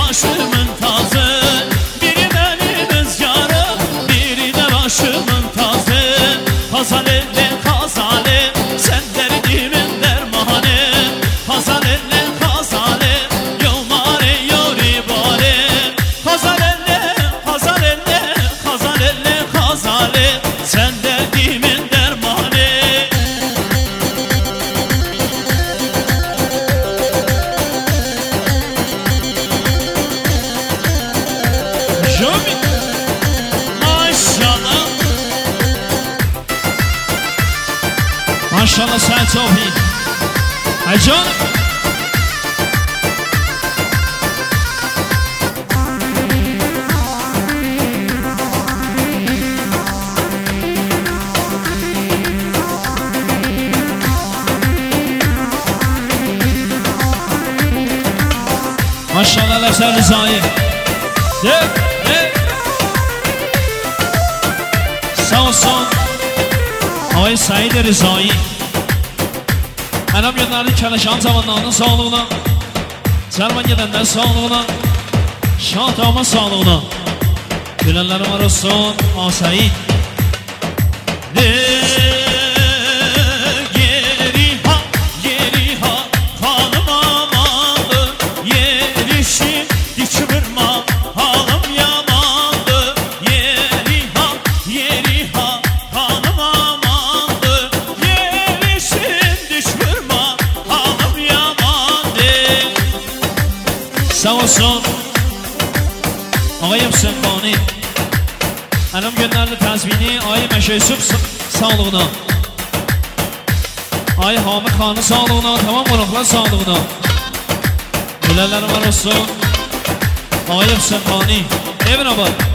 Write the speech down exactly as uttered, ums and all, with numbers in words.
başımın tazı, biri benim rüzgarım, biri de başımın tazı. Hazalelle hazale, sen derdimin dermanı. Hazalelle hazale, yolmare yori bale. Hazalelle hazalelle, hazalelle hazale, sen derdimin dermanı. Jomi, maşallah, maşallah sen çok iyi. Ay canım. Maşallah Lefser Rıza'yı. De, de. Sağ olsun Ay Said Rıza'yı. Anam gönderdi Keleşan zamanlarının sağlığına, Selman gidenler sağlığına, Şahtama sağlığına. Gülenlerim var olsun A Said. De, geri ha, geri ha, hanım amandı, yerişi dik vurma, hanım yamandı. Yeri ha, yeri ha, hanım amandı, yerişin dik vurma, hanım yamandı. Sağ olsun Ağayım Sempani. Anam gönderdi tezbini Ay Meşe Yusuf sağlığına, Ay Hamı Khan'ın sağlığına, tamam Muraklar sağlığına. Gülenlerim var olsun Ağayım Sempani. Evin abad.